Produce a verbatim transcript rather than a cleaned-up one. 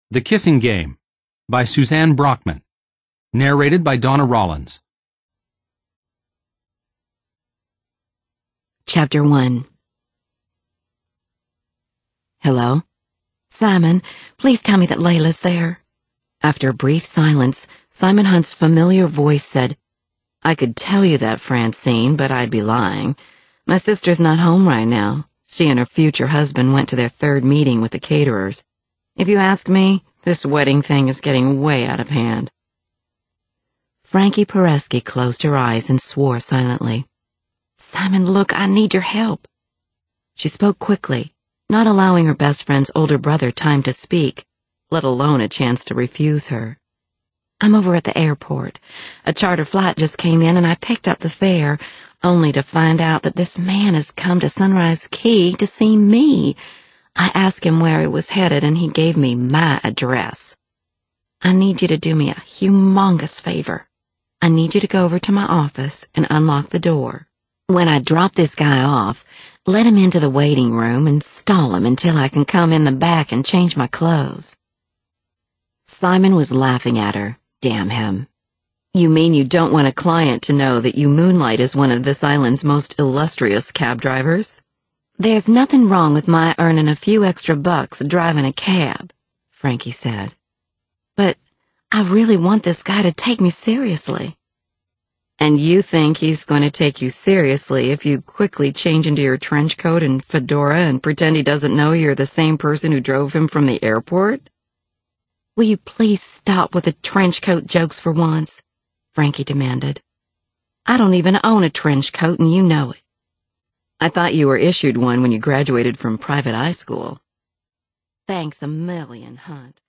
The Kissing Game by Suzanne Brockman. Narrated by Donna Rollins. Chapter one. Hello? Simon, please tell me that Layla's there. After a brief silence, Simon Hunt's familiar voice said, I could tell you that, Francine, but I'd be lying. My sister's not home right now. She and her future husband went to their third meeting with the caterers. If you ask me, this wedding thing is getting way out of hand. Frankie Pereski closed her eyes and swore silently. Simon, look, I need your help. She spoke quickly, not allowing her best friend's older brother time to speak, let alone a chance to refuse her. I'm over at the airport. A charter flight just came in and I picked up the fare, only to find out that this man has come to Sunrise Key to see me. I asked him where he was headed and he gave me my address. I need you to do me a humongous favor. I need you to go over to my office and unlock the door. When I drop this guy off, let him into the waiting room and stall him until I can come in the back and change my clothes. Simon was laughing at her. Damn him. You mean you don't want a client to know that you moonlight as one of this island's most illustrious cab drivers? There's nothing wrong with my earning a few extra bucks driving a cab, Frankie said. But I really want this guy to take me seriously. And you think he's going to take you seriously if you quickly change into your trench coat and fedora and pretend he doesn't know you're the same person who drove him from the airport? Will you please stop with the trench coat jokes for once? Frankie demanded. I don't even own a trench coat and you know it. I thought you were issued one when you graduated from private high school. Thanks a million, Hunt.